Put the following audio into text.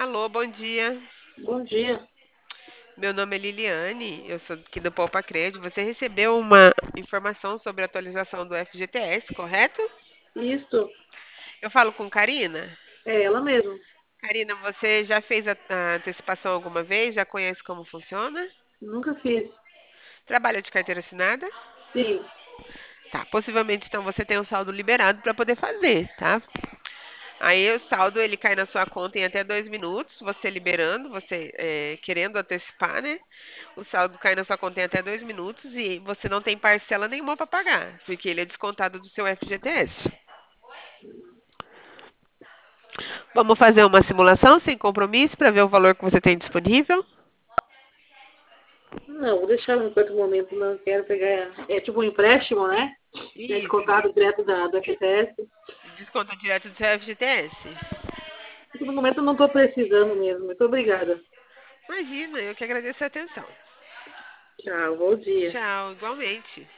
Alô, bom dia. Bom dia. Meu nome é Liliane, eu sou aqui do Poupa Crede. Você recebeu uma informação sobre a atualização do FGTS, correto? Isso Eu falo com Karina. é ela mesmo. Karina, você já fez a antecipação alguma vez? Já conhece como funciona? Nunca fiz. Trabalha de carteira assinada? Sim. Tá, possivelmente então você tem um saldo liberado para poder fazer, tá? Aí o saldo ele cai na sua conta em até 2 minutos, você liberando, você querendo antecipar, né? O saldo cai na sua conta em até 2 minutos e você não tem parcela nenhuma para pagar, porque ele é descontado do seu FGTS. Vamos fazer uma simulação sem compromisso para ver o valor que você tem disponível? Não, vou deixar no enquanto momento. Não quero pegar. É tipo um empréstimo, né? É Isso, descontado direto do FTS. desconta direto do seu FGTS. No momento eu não estou precisando mesmo. Muito obrigada. Imagina, eu que agradeço a atenção. Tchau, bom dia. Tchau, igualmente.